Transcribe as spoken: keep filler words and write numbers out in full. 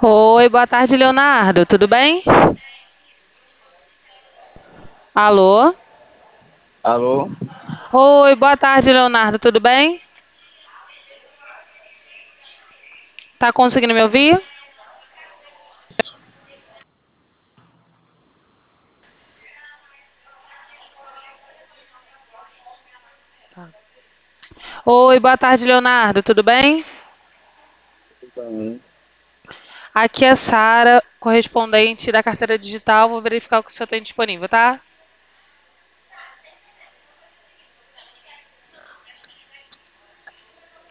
Oi, boa tarde, Leonardo. Tudo bem? Alô? Alô? Oi, boa tarde, Leonardo. Tudo bem? Tá conseguindo me ouvir? Oi, boa tarde, Leonardo. Tudo bem? Bem, Aqui é Sara, correspondente da carteira digital. Vou verificar o que o senhor tem disponível, tá?